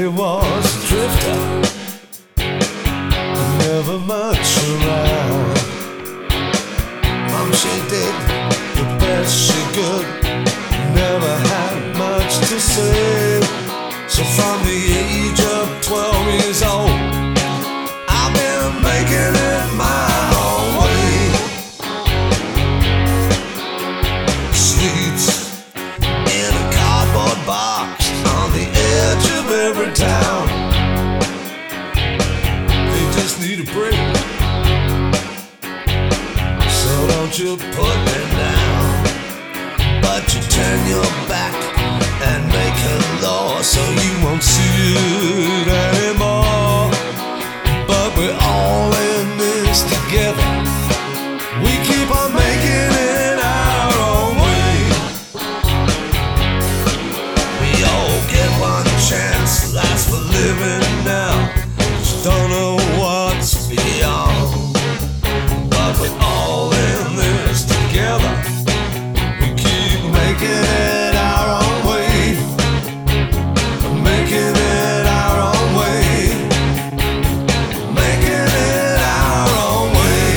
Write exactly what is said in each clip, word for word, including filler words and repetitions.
Daddy was a drifter, never much around. Mom, she did the best she could, never had much to say. So from the age of twelve years old, I've been making it my own way. Sleeps in a cardboard box on the edge of every town. They just need a break, so don't you put me down. But you turn your back and make a law so you won't see it anymore. But we're all in this together, we keep on making it our own way. We all get one chance, last for living now, just don't know what's beyond. But we're all in this together, we keep making it our own way, making it our own way, making it our own way.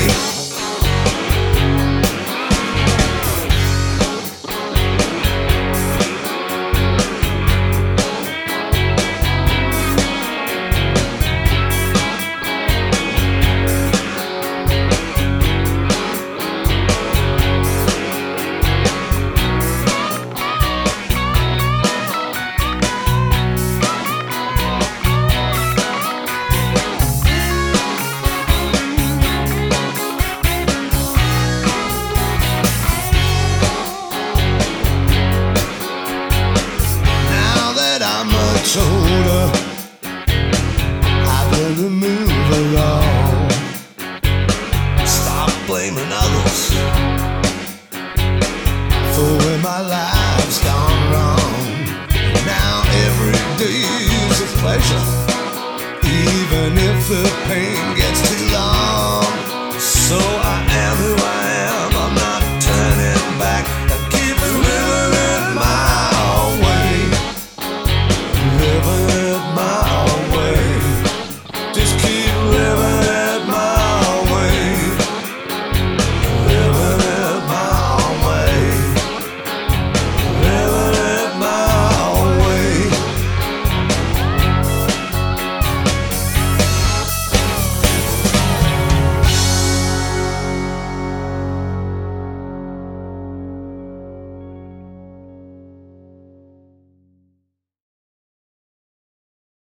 Older, I've learned to move along. Stop blaming others for where my life's gone wrong. Now every day is a pleasure, even if the pain